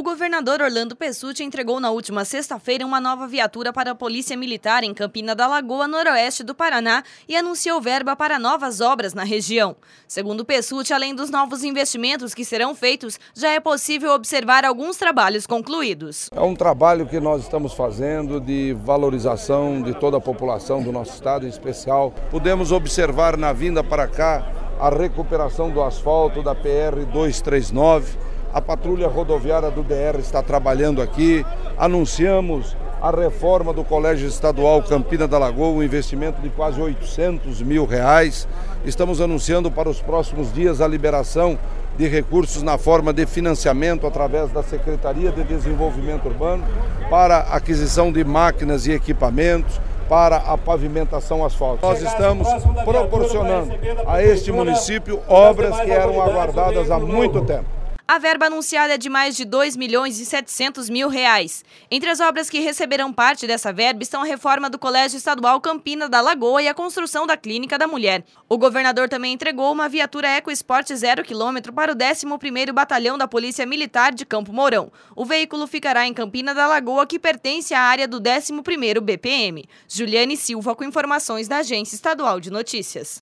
governador Orlando Pessutti entregou na última sexta-feira uma nova viatura para a Polícia Militar em Campina da Lagoa, noroeste do Paraná, e anunciou verba para novas obras na região. Segundo Pessutti, além dos novos investimentos que serão feitos, já é possível observar alguns trabalhos concluídos. É um trabalho que nós estamos fazendo de valorização de toda a população do nosso estado, em especial. Podemos observar na vinda para cá a recuperação do asfalto da PR-239, a patrulha rodoviária do DR está trabalhando aqui, anunciamos a reforma do Colégio Estadual Campina da Lagoa, um investimento de quase R$800 mil. Estamos anunciando para os próximos dias a liberação de recursos na forma de financiamento através da Secretaria de Desenvolvimento Urbano para aquisição de máquinas e equipamentos, para a pavimentação asfáltica. Nós estamos proporcionando a este município obras que eram aguardadas há muito tempo. A verba anunciada é de mais de R$2.700.000. Entre as obras que receberão parte dessa verba estão a reforma do Colégio Estadual Campina da Lagoa e a construção da Clínica da Mulher. O governador também entregou uma viatura EcoSport 0 km para o 11º Batalhão da Polícia Militar de Campo Mourão. O veículo ficará em Campina da Lagoa, que pertence à área do 11º BPM. Juliane Silva com informações da Agência Estadual de Notícias.